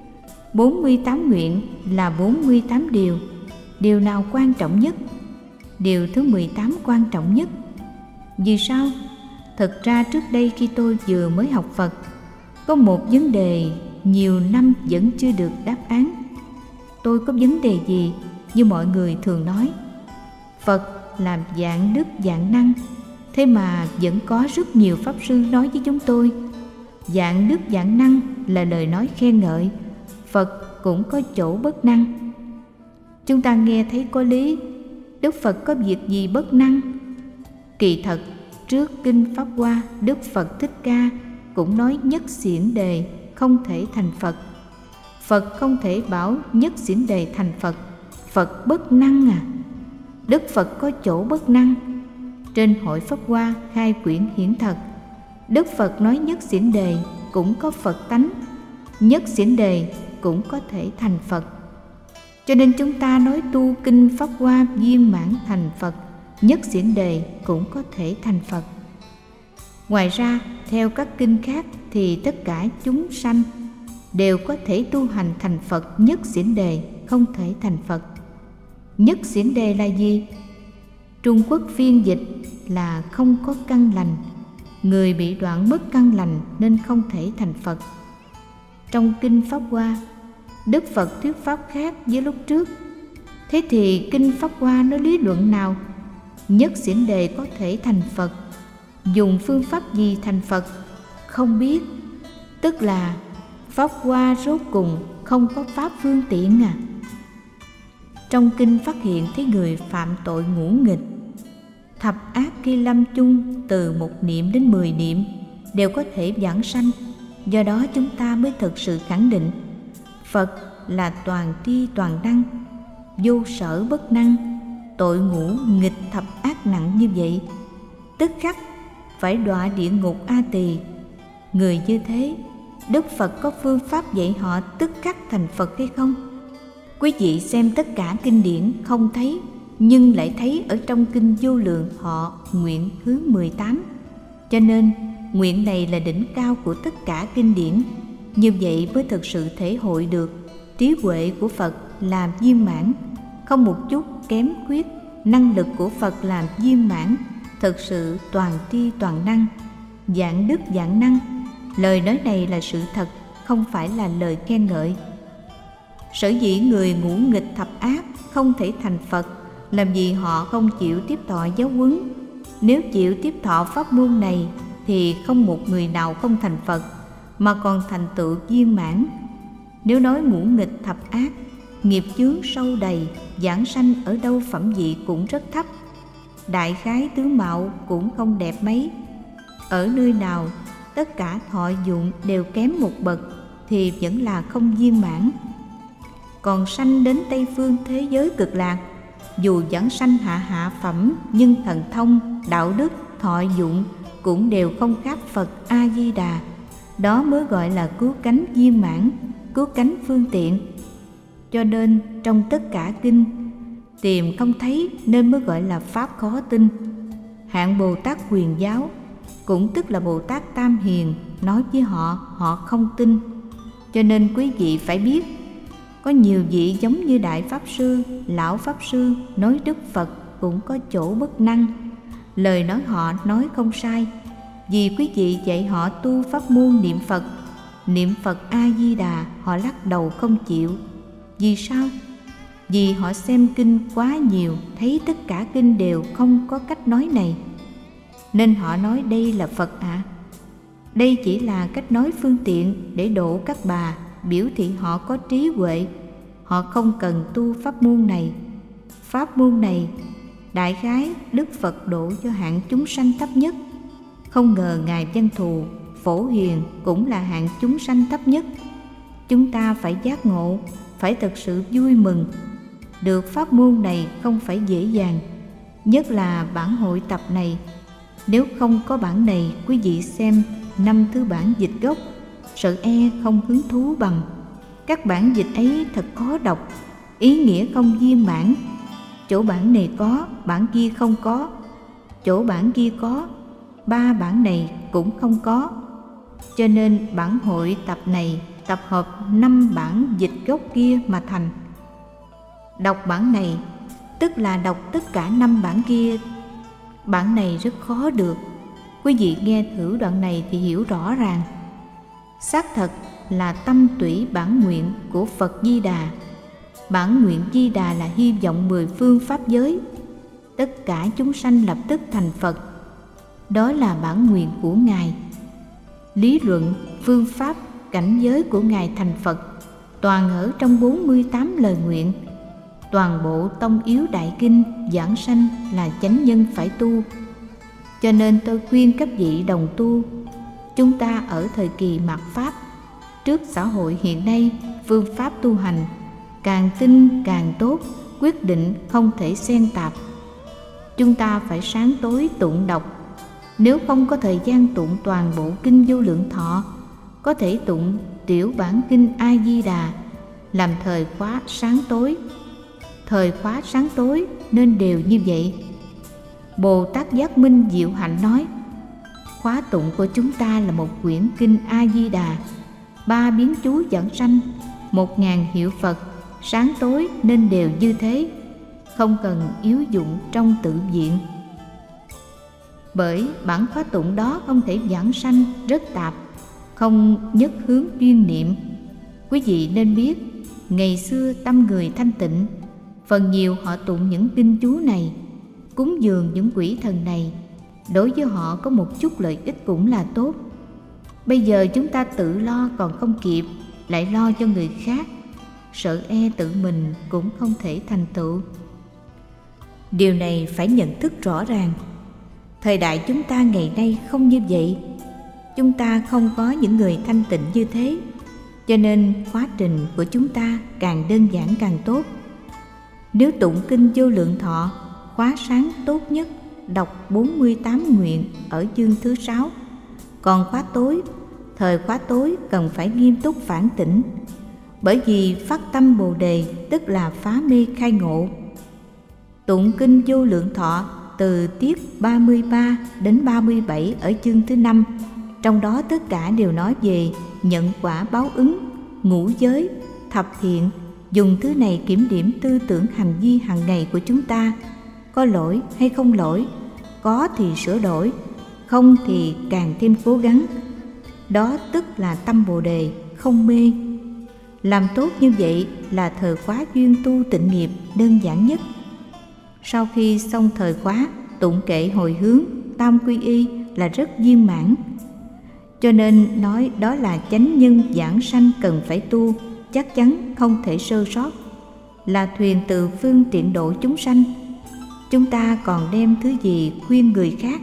[SPEAKER 1] 48 nguyện là 48 điều. Điều nào quan trọng nhất? Điều thứ 18 quan trọng nhất. Vì sao? Thật ra trước đây khi tôi vừa mới học Phật, có một vấn đề nhiều năm vẫn chưa được đáp án. Tôi có vấn đề gì? Như mọi người thường nói, Phật làm vạn đức vạn năng, thế mà vẫn có rất nhiều pháp sư nói với chúng tôi vạn đức vạn năng là lời nói khen ngợi, Phật cũng có chỗ bất năng. Chúng ta nghe thấy có lý, Đức Phật có việc gì bất năng? Kỳ thật, trước Kinh Pháp Hoa, Đức Phật Thích Ca cũng nói Nhất Xiển Đề không thể thành Phật. Phật không thể bảo Nhất Xiển Đề thành Phật. Phật bất năng à? Đức Phật có chỗ bất năng. Trên Hội Pháp Hoa khai quyển hiển thật, Đức Phật nói Nhất Xiển Đề cũng có Phật tánh, Nhất Xiển Đề cũng có thể thành Phật. Cho nên chúng ta nói tu Kinh Pháp Hoa viên mãn thành Phật, Nhất Xiển Đề cũng có thể thành Phật. Ngoài ra, theo các kinh khác thì tất cả chúng sanh đều có thể tu hành thành Phật. Nhất Xiển Đề không thể thành Phật. Nhất Xiển Đề là gì? Trung Quốc phiên dịch là không có căn lành, người bị đoạn mất căn lành nên không thể thành Phật. Trong Kinh Pháp Hoa, Đức Phật thuyết pháp khác với lúc trước. Thế thì Kinh Pháp Hoa nói lý luận nào? Nhất Xiển Đề có thể thành Phật. Dùng phương pháp gì thành Phật? Không biết. Tức là Pháp Hoa rốt cùng không có pháp phương tiện à? Trong kinh phát hiện thấy người phạm tội ngũ nghịch, thập ác khi lâm chung, từ 1 niệm đến 10 niệm đều có thể vãng sanh. Do đó chúng ta mới thực sự khẳng định Phật là toàn tri toàn năng, vô sở bất năng. Tội ngũ nghịch thập ác nặng như vậy, tức khắc phải đọa địa ngục A Tỳ. Người như thế, Đức Phật có phương pháp dạy họ tức khắc thành Phật hay không? Quý vị xem tất cả kinh điển không thấy, nhưng lại thấy ở trong Kinh Vô Lượng họ nguyện thứ 18. Cho nên nguyện này là đỉnh cao của tất cả kinh điển. Như vậy mới thực sự thể hội được trí huệ của Phật làm viên mãn, không một chút kém khuyết. Năng lực của Phật làm viên mãn, thực sự toàn tri toàn năng, vạn đức vạn năng. Lời nói này là sự thật, không phải là lời khen ngợi. Sở dĩ người ngũ nghịch thập ác không thể thành Phật, làm gì họ không chịu tiếp thọ giáo huấn. Nếu chịu tiếp thọ pháp môn này thì không một người nào không thành Phật, mà còn thành tựu viên mãn. Nếu nói ngũ nghịch thập ác, nghiệp chướng sâu đầy, giảng sanh ở đâu phẩm vị cũng rất thấp, đại khái tướng mạo cũng không đẹp mấy. Ở nơi nào tất cả thọ dụng đều kém một bậc thì vẫn là không viên mãn. Còn sanh đến Tây phương thế giới cực lạc, dù vẫn sanh hạ phẩm, nhưng thần thông, đạo đức, thọ dụng cũng đều không khác Phật A Di Đà. Đó mới gọi là cứu cánh viên mãn, cứu cánh phương tiện. Cho nên trong tất cả kinh tìm không thấy, nên mới gọi là pháp khó tin. Hạng Bồ Tát Quyền Giáo, cũng tức là Bồ Tát Tam Hiền, nói với họ, họ không tin. Cho nên quý vị phải biết, có nhiều vị giống như Đại Pháp Sư, Lão Pháp Sư nói Đức Phật cũng có chỗ bất năng. Lời nói họ nói không sai, vì quý vị dạy họ tu pháp môn niệm Phật A Di Đà, họ lắc đầu không chịu. Vì sao? Vì họ xem kinh quá nhiều, thấy tất cả kinh đều không có cách nói này, nên họ nói đây là Phật ạ. Đây chỉ là cách nói phương tiện để độ các bà, biểu thị họ có trí huệ. Họ không cần tu pháp môn này. Pháp môn này đại khái Đức Phật độ cho hạng chúng sanh thấp nhất. Không ngờ Ngài Văn Thù, Phổ Hiền cũng là hạng chúng sanh thấp nhất. Chúng ta phải giác ngộ, phải thật sự vui mừng. Được pháp môn này không phải dễ dàng, nhất là bản hội tập này. Nếu không có bản này, quý vị xem 5 thứ bản dịch gốc, sợ e không hứng thú bằng. Các bản dịch ấy thật khó đọc, ý nghĩa không viên mãn. Chỗ bản này có, bản kia không có. Chỗ bản kia có, 3 bản này cũng không có. Cho nên bản hội tập này tập hợp 5 bản dịch gốc kia mà thành. Đọc bản này tức là đọc tất cả 5 bản kia. Bản này rất khó được. Quý vị nghe thử đoạn này thì hiểu rõ ràng. Xác thật là tâm tủy bản nguyện của Phật Di Đà. Bản nguyện Di Đà là hy vọng 10 phương pháp giới, tất cả chúng sanh lập tức thành Phật. Đó là bản nguyện của Ngài. Lý luận, phương pháp, cảnh giới của Ngài thành Phật toàn ở trong 48 lời nguyện. toàn bộ tông yếu đại kinh giảng sanh là chánh nhân phải tu. Cho nên tôi khuyên các vị đồng tu, chúng ta ở thời kỳ mạt Pháp, trước xã hội hiện nay, phương pháp tu hành càng tinh càng tốt, quyết định không thể xen tạp. Chúng ta phải sáng tối tụng đọc. Nếu không có thời gian tụng toàn bộ kinh Vô Lượng Thọ, có thể tụng tiểu bản kinh A Di Đà, làm thời khóa sáng tối. Thời khóa sáng tối nên đều như vậy. Bồ Tát Giác Minh Diệu Hạnh nói, khóa tụng của chúng ta là một quyển kinh A Di Đà, 3 biến chú giảng sanh, 1000 hiệu Phật, sáng tối nên đều như thế, không cần yếu dụng trong tự viện. Bởi bản khóa tụng đó không thể giảng sanh, rất tạp, không nhất hướng chuyên niệm. Quý vị nên biết, ngày xưa tâm người thanh tịnh, phần nhiều họ tụng những kinh chú này, cúng dường những quỷ thần này, đối với họ có một chút lợi ích cũng là tốt. Bây giờ chúng ta tự lo còn không kịp, lại lo cho người khác, sợ e tự mình cũng không thể thành tựu. Điều này phải nhận thức rõ ràng. Thời đại chúng ta ngày nay không như vậy. Chúng ta không có những người thanh tịnh như thế, cho nên quá trình của chúng ta càng đơn giản càng tốt. Nếu tụng kinh Vô Lượng Thọ, khóa sáng tốt nhất đọc 48 nguyện ở chương thứ 6. Còn khóa tối, thời khóa tối cần phải nghiêm túc phản tỉnh, bởi vì phát tâm Bồ Đề tức là phá mê khai ngộ. Tụng kinh Vô Lượng Thọ từ tiết 33 đến 37 ở chương thứ 5, trong đó tất cả đều nói về nhận quả báo ứng, ngũ giới, thập thiện. Dùng thứ này kiểm điểm tư tưởng hành vi hàng ngày của chúng ta, có lỗi hay không lỗi, có thì sửa đổi, không thì càng thêm cố gắng. Đó tức là tâm Bồ Đề, không mê. Làm tốt như vậy là thời khóa duyên tu tịnh nghiệp đơn giản nhất. Sau khi xong thời khóa, tụng kệ hồi hướng, tam quy y là rất viên mãn. Cho nên nói đó là chánh nhân giảng sanh cần phải tu, chắc chắn không thể sơ sót, là thuyền từ phương tiện độ chúng sanh. Chúng ta còn đem thứ gì khuyên người khác?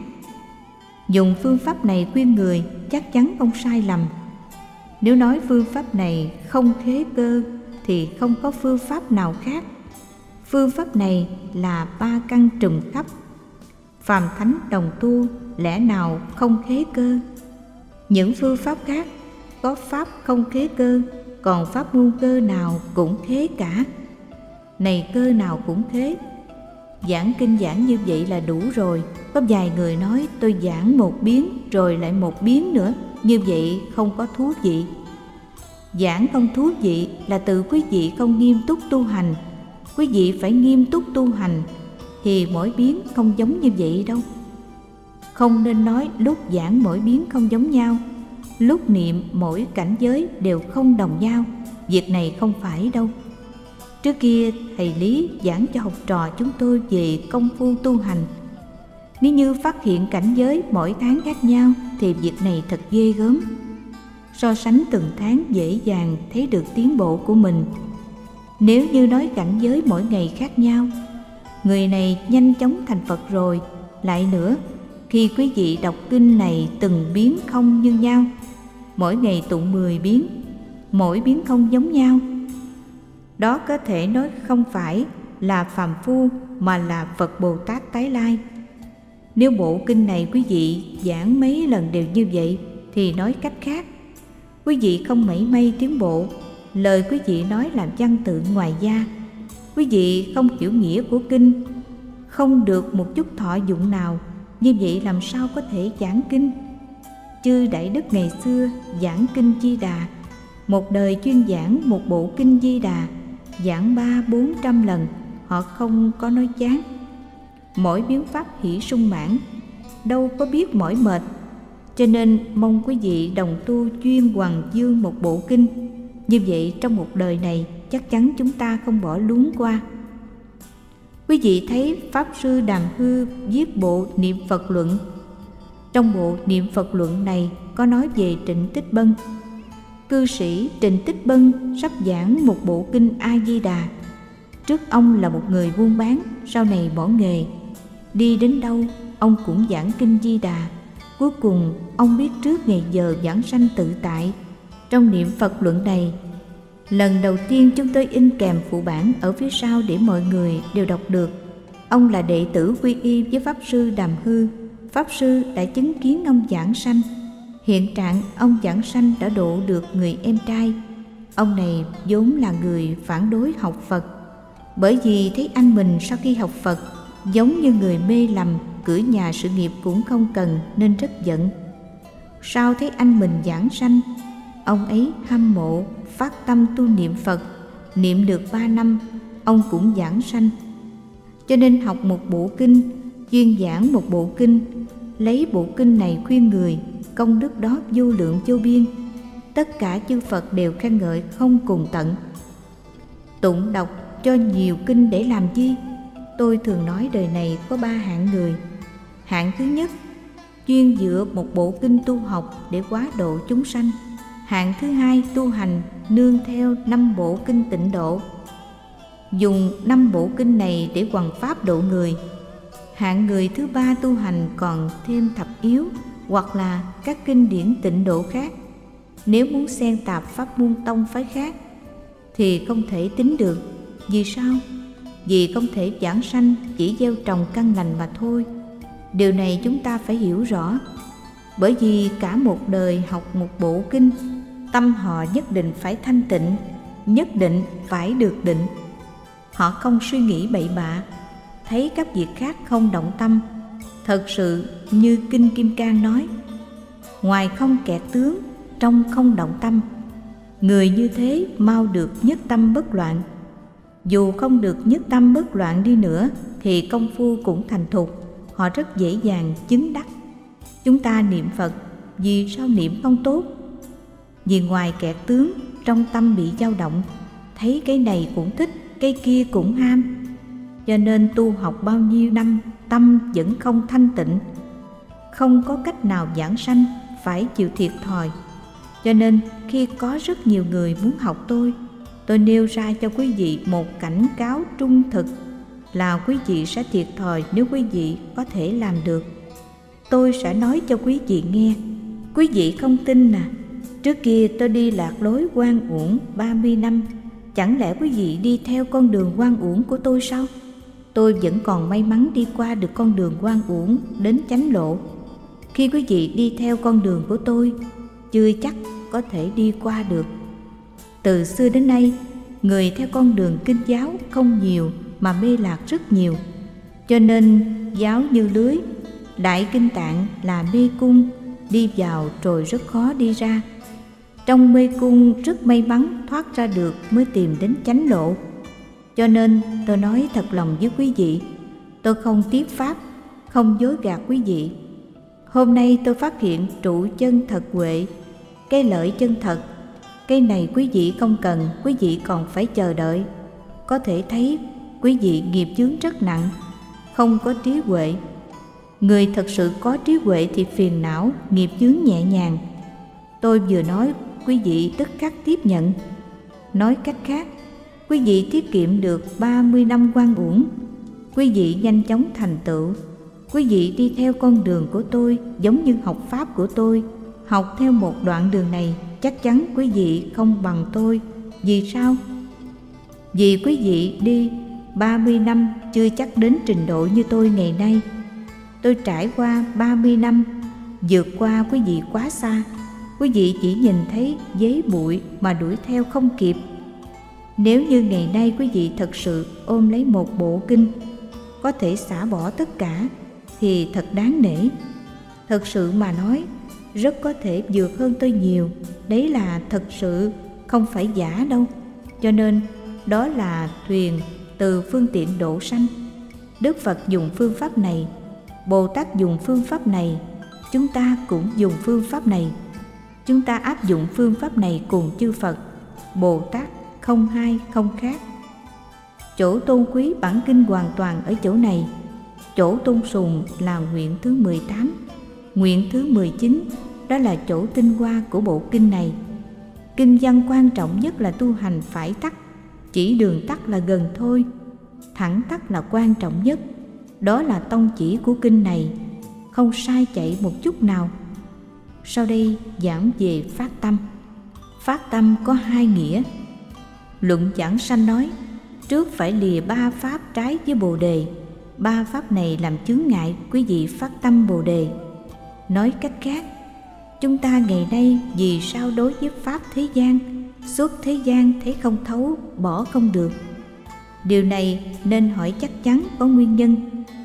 [SPEAKER 1] Dùng phương pháp này khuyên người chắc chắn không sai lầm. Nếu nói phương pháp này không khế cơ thì không có phương pháp nào khác. Phương pháp này là 3 căn trùm khắp. Phàm thánh đồng tu lẽ nào không khế cơ? Những phương pháp khác có pháp không khế cơ, còn pháp môn cơ nào cũng khế cả. Này cơ nào cũng khế. Giảng kinh giảng như vậy là đủ rồi. Có vài người nói tôi giảng một biến rồi lại một biến nữa, như vậy không có thú vị. Giảng không thú vị là tự quý vị không nghiêm túc tu hành. Quý vị phải nghiêm túc tu hành thì mỗi biến không giống như vậy đâu. Không nên nói lúc giảng mỗi biến không giống nhau, lúc niệm mỗi cảnh giới đều không đồng nhau. Việc này không phải đâu. Trước kia thầy Lý giảng cho học trò chúng tôi về công phu tu hành. Nếu như phát hiện cảnh giới mỗi tháng khác nhau thì việc này thật ghê gớm. So sánh từng tháng dễ dàng thấy được tiến bộ của mình. Nếu như nói cảnh giới mỗi ngày khác nhau, người này nhanh chóng thành Phật rồi. Lại nữa, khi quý vị đọc kinh này từng biến không như nhau, mỗi ngày tụng 10 biến, mỗi biến không giống nhau, đó có thể nói không phải là phàm phu mà là Phật Bồ Tát tái lai. Nếu bộ kinh này quý vị giảng mấy lần đều như vậy thì nói cách khác, quý vị không mảy may tiến bộ. Lời quý vị nói làm văn tự ngoài da. Quý vị không hiểu nghĩa của kinh, không được một chút thọ dụng nào. Như vậy làm sao có thể giảng kinh? Chư Đại Đức ngày xưa giảng kinh Di Đà, một đời chuyên giảng một bộ kinh Di Đà, giảng 300-400 lần, họ không có nói chán. Mỗi biến pháp hỷ sung mãn, đâu có biết mỏi mệt. Cho nên mong quý vị đồng tu chuyên hoằng dương một bộ kinh. Như vậy trong một đời này chắc chắn chúng ta không bỏ luống qua. Quý vị thấy Pháp Sư Đàm Hư viết bộ Niệm Phật Luận. Trong bộ Niệm Phật Luận này có nói về Trịnh Tích Bân. Cư sĩ Trịnh Tích Bân sắp giảng một bộ kinh A Di Đà. Trước ông là một người buôn bán, sau này bỏ nghề. Đi đến đâu, ông cũng giảng kinh Di Đà. Cuối cùng, ông biết trước ngày giờ giảng sanh tự tại. Trong niệm Phật luận này, lần đầu tiên chúng tôi in kèm phụ bản ở phía sau để mọi người đều đọc được. Ông là đệ tử quy y với Pháp Sư Đàm Hư. Pháp Sư đã chứng kiến ông giảng sanh. Hiện trạng ông giảng sanh đã độ được người em trai. Ông này vốn là người phản đối học Phật, bởi vì thấy anh mình sau khi học Phật giống như người mê lầm, cửa nhà sự nghiệp cũng không cần nên rất giận. Sau thấy anh mình giảng sanh, ông ấy hâm mộ, phát tâm tu niệm Phật. Niệm được 3 năm, ông cũng giảng sanh. Cho nên học một bộ kinh, chuyên giảng một bộ kinh, lấy bộ kinh này khuyên người, công đức đó vô lượng vô biên. Tất cả chư Phật đều khen ngợi không cùng tận. Tụng đọc cho nhiều kinh để làm chi? Tôi thường nói đời này có 3 hạng người. Hạng thứ nhất, chuyên dựa một bộ kinh tu học để hóa độ chúng sanh. Hạng thứ hai, tu hành nương theo 5 bộ kinh tịnh độ, dùng 5 bộ kinh này để hoằng pháp độ người. Hạng người thứ ba, tu hành còn thêm thập yếu hoặc là các kinh điển tịnh độ khác. Nếu muốn xen tạp pháp môn tông phái khác thì không thể tính được. Vì sao? Vì không thể giảng sanh chỉ gieo trồng căn lành mà thôi. Điều này chúng ta phải hiểu rõ. Bởi vì cả một đời học một bộ kinh, tâm họ nhất định phải thanh tịnh, nhất định phải được định. Họ không suy nghĩ bậy bạ, thấy các việc khác không động tâm. Thật sự như Kinh Kim Cang nói, ngoài không kẹt tướng, trong không động tâm. Người như thế mau được nhất tâm bất loạn. Dù không được nhất tâm bất loạn đi nữa thì công phu cũng thành thục, họ rất dễ dàng chứng đắc. Chúng ta niệm Phật, vì sao niệm không tốt? Vì ngoài kẹt tướng, trong tâm bị dao động, thấy cái này cũng thích, cái kia cũng ham. Cho nên tu học bao nhiêu năm, tâm vẫn không thanh tịnh, không có cách nào giảng sanh, phải chịu thiệt thòi. Cho nên khi có rất nhiều người muốn học tôi nêu ra cho quý vị một cảnh cáo trung thực là quý vị sẽ thiệt thòi nếu quý vị có thể làm được. Tôi sẽ nói cho quý vị nghe. Quý vị không tin à? Trước kia tôi đi lạc lối oan uổng 30 năm. Chẳng lẽ quý vị đi theo con đường oan uổng của tôi sao? Tôi vẫn còn may mắn đi qua được con đường oan uổng đến chánh lộ. Khi quý vị đi theo con đường của tôi, chưa chắc có thể đi qua được. Từ xưa đến nay, người theo con đường kinh giáo không nhiều mà mê lạc rất nhiều. Cho nên giáo như lưới, đại kinh tạng là mê cung, đi vào rồi rất khó đi ra. Trong mê cung rất may mắn thoát ra được mới tìm đến chánh lộ. Cho nên tôi nói thật lòng với quý vị, tôi không tiết pháp, không dối gạt quý vị. Hôm nay tôi phát hiện trụ chân thật huệ, cái lợi chân thật. Cái này quý vị không cần, quý vị còn phải chờ đợi. Có thể thấy quý vị nghiệp chướng rất nặng, không có trí huệ. Người thật sự có trí huệ thì phiền não, nghiệp chướng nhẹ nhàng. Tôi vừa nói, quý vị tức khắc tiếp nhận. Nói cách khác, quý vị tiết kiệm được 30 năm oan uổng. Quý vị nhanh chóng thành tựu. Quý vị đi theo con đường của tôi giống như học pháp của tôi. Học theo một đoạn đường này, chắc chắn quý vị không bằng tôi. Vì sao? Vì quý vị đi 30 năm chưa chắc đến trình độ như tôi ngày nay. Tôi trải qua 30 năm, vượt qua quý vị quá xa. Quý vị chỉ nhìn thấy giấy bụi mà đuổi theo không kịp. Nếu như ngày nay quý vị thật sự ôm lấy một bộ kinh, có thể xả bỏ tất cả, thì thật đáng nể. Thật sự mà nói, rất có thể vượt hơn tôi nhiều. Đấy là thật sự, không phải giả đâu. Cho nên đó là thuyền từ phương tiện độ sanh. Đức Phật dùng phương pháp này, Bồ Tát dùng phương pháp này, chúng ta cũng dùng phương pháp này. Chúng ta áp dụng phương pháp này cùng chư Phật, Bồ Tát không hai không khác. Chỗ tôn quý bản kinh hoàn toàn ở chỗ này. Chỗ tôn sùng là nguyện thứ 18. Nguyện thứ 19 đó là chỗ tinh hoa của bộ kinh này. Kinh văn quan trọng nhất là tu hành phải tắt, chỉ đường tắt là gần thôi. thẳng tắp là quan trọng nhất. Đó là tông chỉ của kinh này, không sai chạy một chút nào. Sau đây giảng về phát tâm. Phát tâm có hai nghĩa. Luận Giảng Sanh nói, trước phải lìa ba pháp trái với Bồ Đề. Ba pháp này làm chướng ngại quý vị phát tâm Bồ Đề. Nói cách khác, chúng ta ngày nay vì sao đối với pháp thế gian, suốt thế gian thấy không thấu, bỏ không được? Điều này nên hỏi chắc chắn có nguyên nhân.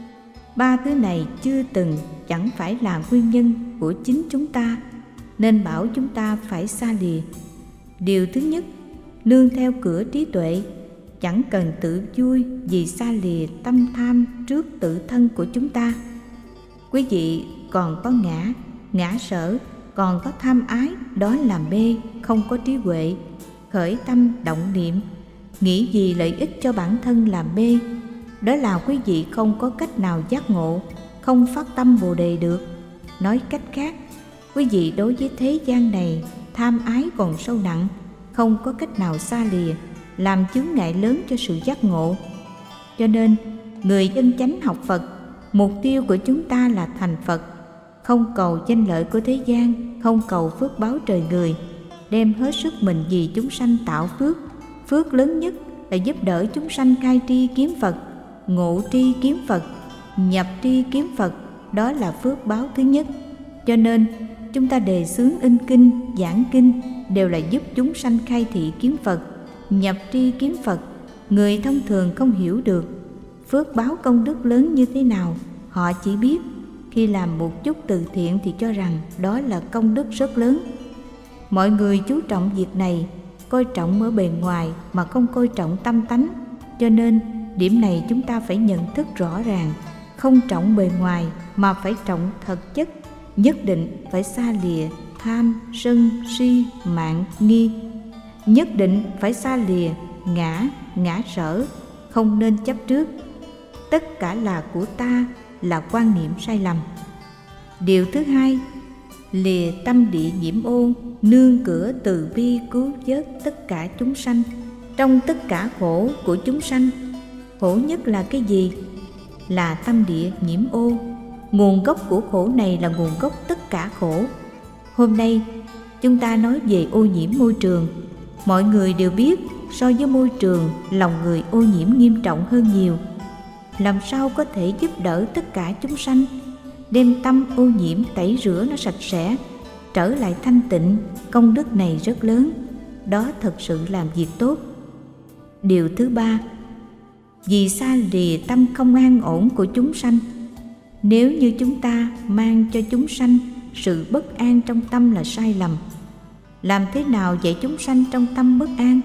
[SPEAKER 1] Ba thứ này chưa từng, chẳng phải là nguyên nhân của chính chúng ta, nên bảo chúng ta phải xa lìa. Điều thứ nhất, nương theo cửa trí tuệ, chẳng cần tự vui vì xa lìa tâm tham trước tự thân của chúng ta. Quý vị còn có ngã sở, còn có tham ái, đó là mê, không có trí huệ. Khởi tâm động niệm, nghĩ gì lợi ích cho bản thân là mê. Đó là quý vị không có cách nào giác ngộ, không phát tâm Bồ Đề được. Nói cách khác, quý vị đối với thế gian này tham ái còn sâu nặng, không có cách nào xa lìa, làm chướng ngại lớn cho sự giác ngộ. Cho nên, người chân chánh học Phật, mục tiêu của chúng ta là thành Phật, không cầu danh lợi của thế gian, không cầu phước báo trời người, đem hết sức mình vì chúng sanh tạo phước. Phước lớn nhất là giúp đỡ chúng sanh khai tri kiếm Phật, ngộ tri kiếm Phật, nhập tri kiếm Phật, đó là phước báo thứ nhất. Cho nên, chúng ta đề xướng in kinh, giảng kinh đều là giúp chúng sanh khai thị kiếm Phật, nhập tri kiếm Phật. Người thông thường không hiểu được phước báo công đức lớn như thế nào. Họ chỉ biết khi làm một chút từ thiện thì cho rằng đó là công đức rất lớn. Mọi người chú trọng việc này, coi trọng ở bề ngoài mà không coi trọng tâm tánh. Cho nên điểm này chúng ta phải nhận thức rõ ràng, không trọng bề ngoài mà phải trọng thật chất. Nhất định phải xa lìa tham, sân, si, mạn, nghi. Nhất định phải xa lìa ngã sở, không nên chấp trước. Tất cả là của ta là quan niệm sai lầm. Điều thứ hai, lìa tâm địa nhiễm ô, nương cửa từ bi cứu vớt tất cả chúng sanh. Trong tất cả khổ của chúng sanh, khổ nhất là cái gì? Là tâm địa nhiễm ô. Nguồn gốc của khổ này là nguồn gốc tất cả khổ. Hôm nay chúng ta nói về ô nhiễm môi trường. Mọi người đều biết so với môi trường, lòng người ô nhiễm nghiêm trọng hơn nhiều. Làm sao có thể giúp đỡ tất cả chúng sanh, đem tâm ô nhiễm tẩy rửa nó sạch sẽ, trở lại thanh tịnh? Công đức này rất lớn, đó thật sự làm việc tốt. Điều thứ ba, vì xa lìa tâm không an ổn của chúng sanh. Nếu như chúng ta mang cho chúng sanh sự bất an trong tâm là sai lầm. Làm thế nào dạy chúng sanh trong tâm bất an?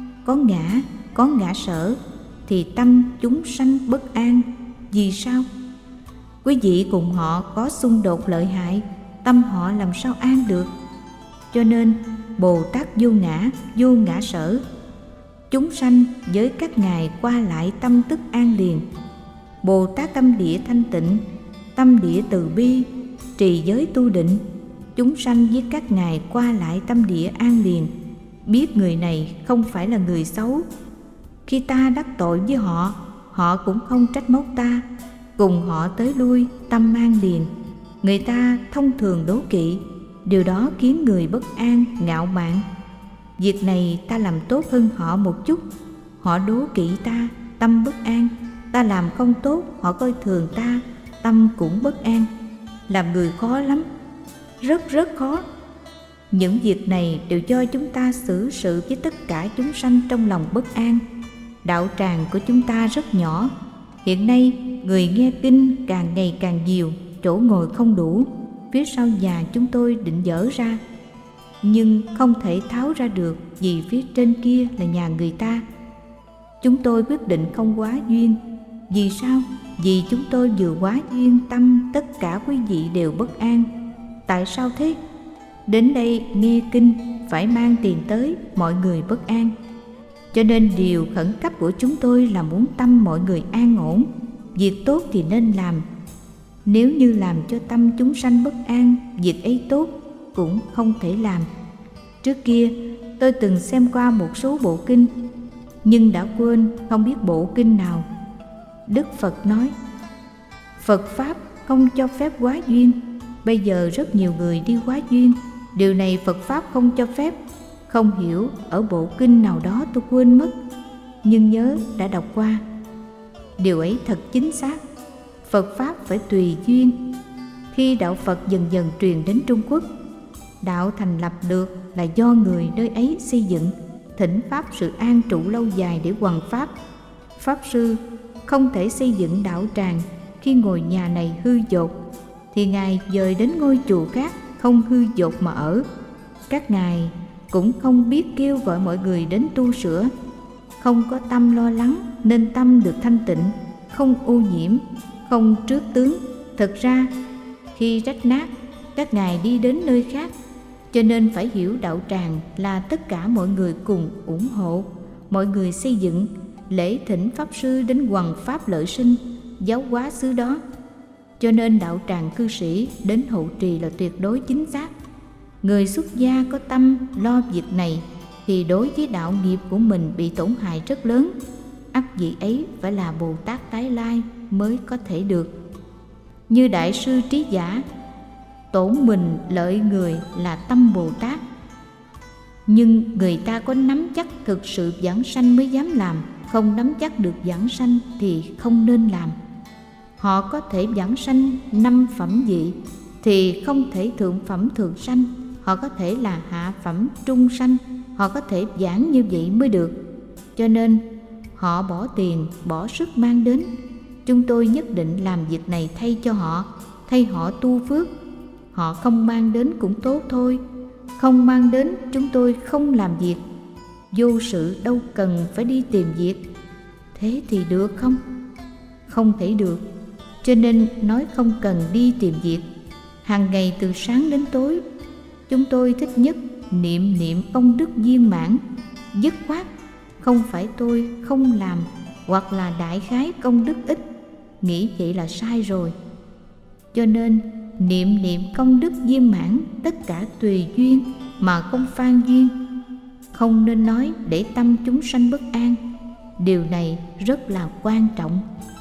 [SPEAKER 1] Có ngã sở thì tâm chúng sanh bất an. Vì sao? Quý vị cùng họ có xung đột lợi hại, tâm họ làm sao an được? Cho nên Bồ Tát vô ngã sở. Chúng sanh với các ngài qua lại tâm tức an liền. Bồ Tát tâm địa thanh tịnh, tâm địa từ bi, trì giới tu định. Chúng sanh với các ngài qua lại tâm địa an liền, biết người này không phải là người xấu. Khi ta đắc tội với họ, họ cũng không trách móc ta, cùng họ tới lui tâm an liền. Người ta thông thường đố kỵ, điều đó khiến người bất an, ngạo mạn. Việc này ta làm tốt hơn họ một chút, họ đố kỵ ta, tâm bất an. Ta làm không tốt, họ coi thường ta, tâm cũng bất an. Làm người khó lắm, rất khó. Những việc này đều do chúng ta xử sự với tất cả chúng sanh trong lòng bất an. Đạo tràng của chúng ta rất nhỏ. Hiện nay người nghe kinh càng ngày càng nhiều, chỗ ngồi không đủ. Phía sau nhà chúng tôi định dỡ ra, nhưng không thể tháo ra được vì phía trên kia là nhà người ta. Chúng tôi quyết định không quá duyên. Vì sao? Vì chúng tôi vừa quá duyên tâm tất cả quý vị đều bất an. Tại sao thế? Đến đây nghe kinh phải mang tiền tới, mọi người bất an. Cho nên điều khẩn cấp của chúng tôi là muốn tâm mọi người an ổn. Việc tốt thì nên làm. Nếu như làm cho tâm chúng sanh bất an, việc ấy tốt cũng không thể làm. Trước kia tôi từng xem qua một số bộ kinh, nhưng đã quên không biết bộ kinh nào. Đức Phật nói, Phật Pháp không cho phép quá duyên. Bây giờ rất nhiều người đi quá duyên. Điều này Phật Pháp không cho phép. Không hiểu, ở bộ kinh nào đó tôi quên mất, nhưng nhớ đã đọc qua. Điều ấy thật chính xác. Phật Pháp phải tùy duyên. Khi đạo Phật dần dần truyền đến Trung Quốc, đạo thành lập được là do người nơi ấy xây dựng, thỉnh Pháp sự an trụ lâu dài để hoằng Pháp. Pháp sư không thể xây dựng đạo tràng khi ngôi nhà này hư dột, thì Ngài dời đến ngôi chùa khác không hư dột mà ở. Các Ngài cũng không biết kêu gọi mọi người đến tu sửa, không có tâm lo lắng nên tâm được thanh tịnh, không ô nhiễm, không trước tướng. Thực ra khi rách nát, các Ngài đi đến nơi khác. Cho nên phải hiểu đạo tràng là tất cả mọi người cùng ủng hộ, mọi người xây dựng, lễ thỉnh Pháp sư đến hoằng Pháp lợi sinh, giáo hóa xứ đó. Cho nên đạo tràng cư sĩ đến hộ trì là tuyệt đối chính xác. Người xuất gia có tâm lo việc này thì đối với đạo nghiệp của mình bị tổn hại rất lớn. Ắt vị ấy phải là Bồ Tát tái lai mới có thể được. Như Đại sư Trí Giả, tổn mình lợi người là tâm Bồ Tát. Nhưng người ta có nắm chắc thực sự giảng sanh mới dám làm, không nắm chắc được giảng sanh thì không nên làm. Họ có thể giảng sanh 5 phẩm vị thì không thể thượng phẩm thường sanh. Họ có thể là hạ phẩm trung sanh, họ có thể giảng như vậy mới được. Cho nên họ bỏ tiền, bỏ sức mang đến. Chúng tôi nhất định làm việc này thay cho họ, thay họ tu phước. Họ không mang đến cũng tốt thôi. Không mang đến chúng tôi không làm việc. Vô sự đâu cần phải đi tìm việc. Thế thì được không? Không thể được. Cho nên nói không cần đi tìm việc. Hàng ngày từ sáng đến tối, chúng tôi thích nhất niệm công đức viên mãn, dứt khoát. Không phải tôi không làm hoặc là đại khái công đức ít, nghĩ vậy là sai rồi. Cho nên niệm công đức viên mãn, tất cả tùy duyên mà không phan duyên. Không nên nói để tâm chúng sanh bất an. Điều này rất là quan trọng.